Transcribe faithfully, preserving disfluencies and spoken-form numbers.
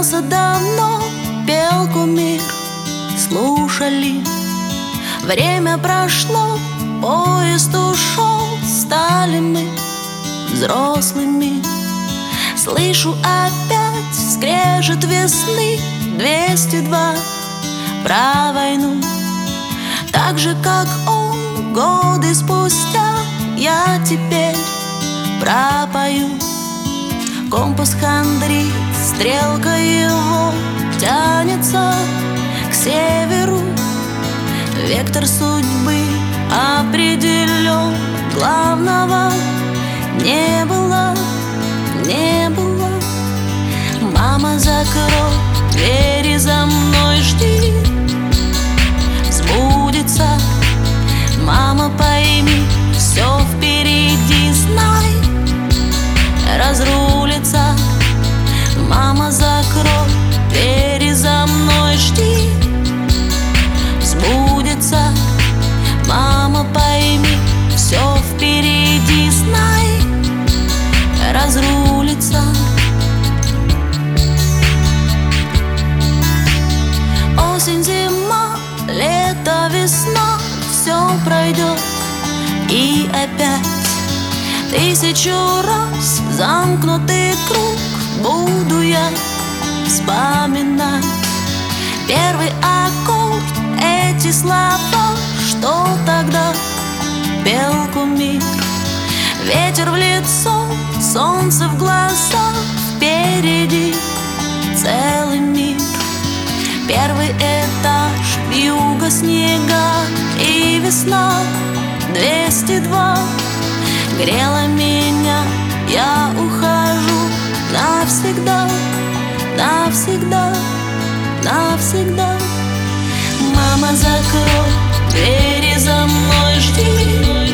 Изменился давно, пел кумир, слушали. Время прошло, поезд ушел, стали мы взрослыми. Слышу опять скрежет весны, двести два про войну. Так же, как он, годы спустя, я теперь пропою. Компас хандрит, стрелка его тянется к северу. Вектор судьбы определен, главного не было, не было. Мама, закрой двери за мной, жди, сбудется. Мама, пойми, все впереди, знай, разрулится. Мама, закрой двери за мной, жди, сбудется. Мама, пойми, все впереди, знай, разрулится. Осень, зима, лето, весна, все пройдет. И опять тысячу раз замкнутый круг буду я вспоминать. Первый аккорд, эти слова, что тогда пел кумир. Ветер в лицо, солнце в глаза, впереди целый мир. Первый этаж, вьюга, снега и весна. Двести два грела меня, я ухожу навсегда, навсегда, навсегда. Мама, закрой двери за мной, жди.